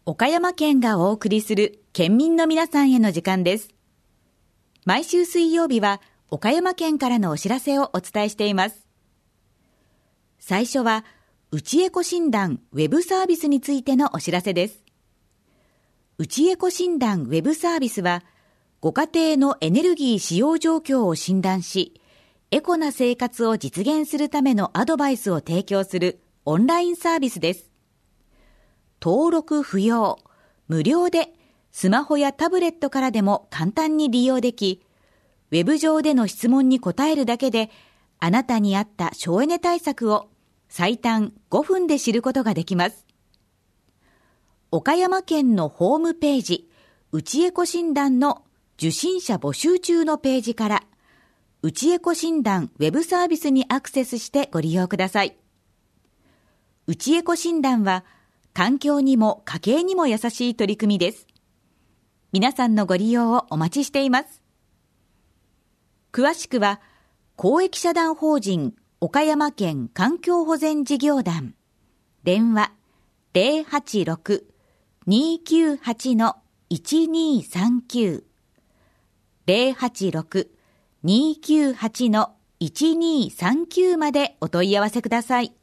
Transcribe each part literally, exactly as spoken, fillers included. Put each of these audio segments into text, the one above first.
岡山県がお送りする県民の皆さんへの時間です。毎週水曜日は岡山県からのお知らせをお伝えしています。最初は、うちエコ診断ウェブサービスについてのお知らせです。うちエコ診断ウェブサービスは、ご家庭のエネルギー使用状況を診断し、エコな生活を実現するためのアドバイスを提供するオンラインサービスです。登録不要、無料でスマホやタブレットからでも簡単に利用でき、ウェブ上での質問に答えるだけで、あなたに合った省エネ対策を最短ごふんで知ることができます。岡山県のホームページ、うちエコ診断の受診者募集中のページから、うちエコ診断ウェブサービスにアクセスしてご利用ください。うちエコ診断は、環境にも家計にも優しい取り組みです。皆さんのご利用をお待ちしています。詳しくは、公益社団法人岡山県環境保全事業団、電話 ゼロはちろく にーきゅうはち いちにーさんきゅう ゼロはちろく にーきゅうはち いちにーさんきゅう までお問い合わせください。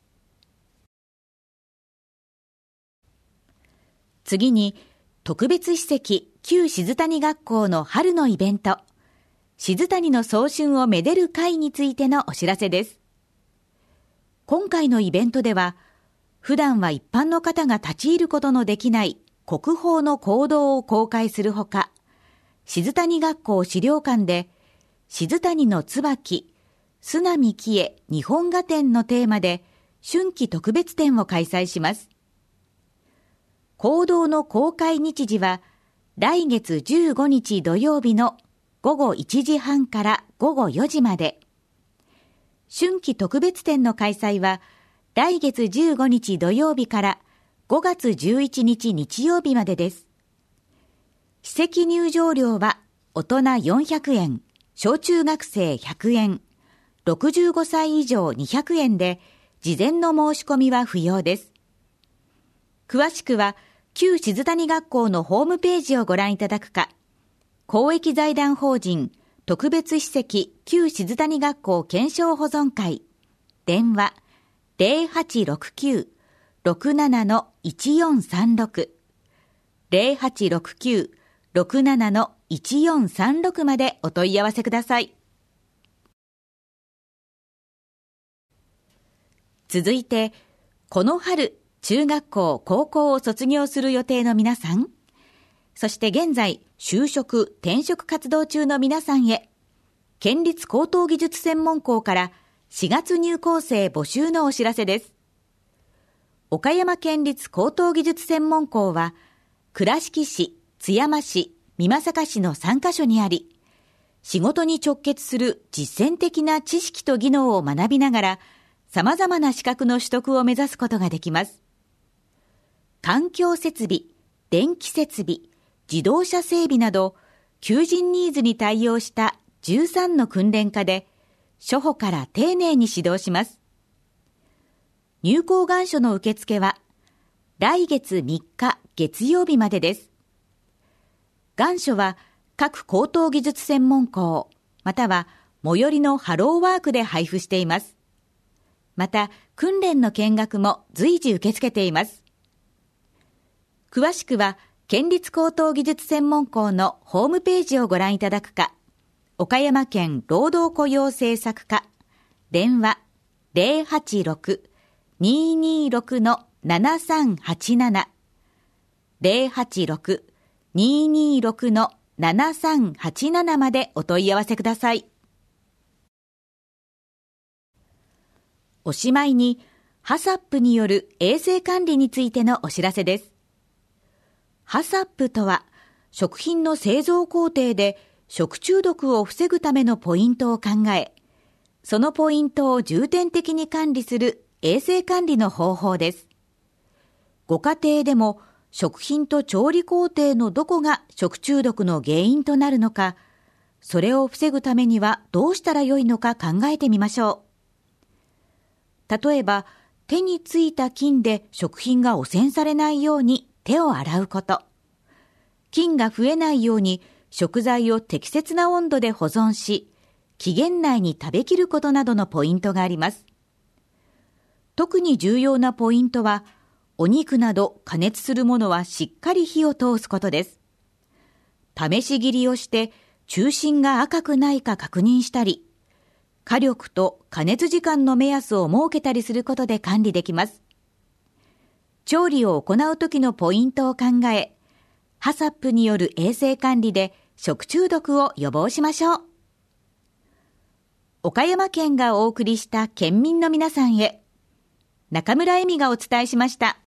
次に、特別史跡旧静谷学校の春のイベント、静谷の早春をめでる会についてのお知らせです。今回のイベントでは、普段は一般の方が立ち入ることのできない国宝の講堂を公開するほか、静谷学校資料館で、静谷の椿、須波喜恵日本画展のテーマで、春季特別展を開催します。講堂の公開日時は、来月じゅうごにち土曜日のごごいちじはんからごごよじまで。春季特別展の開催は、来月じゅうごにち土曜日からごがつじゅういちにち日曜日までです。史跡入場料は大人よんひゃくえん、小中学生ひゃくえん、ろくじゅうごさい以上にひゃくえんで、事前の申し込みは不要です。詳しくは、旧静谷学校のホームページをご覧いただくか、公益財団法人特別史跡旧静谷学校検証保存会、電話 ゼロはちろくきゅう ろくなないちよんさんろく ゼロはちろくきゅう ろくなないちよんさんろくまでお問い合わせください。続いて、この春、中学校、高校を卒業する予定の皆さん、そして現在、就職、転職活動中の皆さんへ、県立高等技術専門校からしがつ入校生募集のお知らせです。岡山県立高等技術専門校は、倉敷市、津山市、美作市のさんカ所にあり、仕事に直結する実践的な知識と技能を学びながら、様々な資格の取得を目指すことができます。環境設備、電気設備、自動車整備など、求人ニーズに対応したじゅうさんの訓練科で、初歩から丁寧に指導します。入校願書の受付は、来月みっか月曜日までです。願書は、各高等技術専門校、または最寄りのハローワークで配布しています。また、訓練の見学も随時受け付けています。詳しくは、県立高等技術専門校のホームページをご覧いただくか、岡山県労働雇用政策課、電話 ゼロはちろく にーにーろく ななさんはちなな ゼロはちろく にーにーろく ななさんはちなな までお問い合わせください。おしまいに、ハサップによる衛生管理についてのお知らせです。ハサップとは、食品の製造工程で食中毒を防ぐためのポイントを考え、そのポイントを重点的に管理する衛生管理の方法です。ご家庭でも食品と調理工程のどこが食中毒の原因となるのか、それを防ぐためにはどうしたらよいのか考えてみましょう。例えば、手についた菌で食品が汚染されないように手を洗うこと、菌が増えないように食材を適切な温度で保存し、期限内に食べきることなどのポイントがあります。特に重要なポイントは、お肉など加熱するものはしっかり火を通すことです。試し切りをして中心が赤くないか確認したり、火力と加熱時間の目安を設けたりすることで管理できます。調理を行う時のポイントを考え、ハサップによる衛生管理で食中毒を予防しましょう。岡山県がお送りした県民の皆さんへ、中村恵美がお伝えしました。